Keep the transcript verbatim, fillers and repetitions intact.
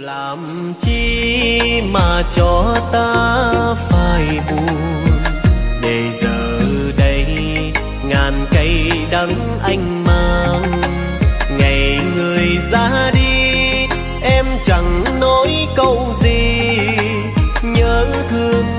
làm chi mà cho ta phải buồn, để giờ đây ngàn cây đắng anh mang. Ngày người ra đi em chẳng nói câu gì, nhớ thương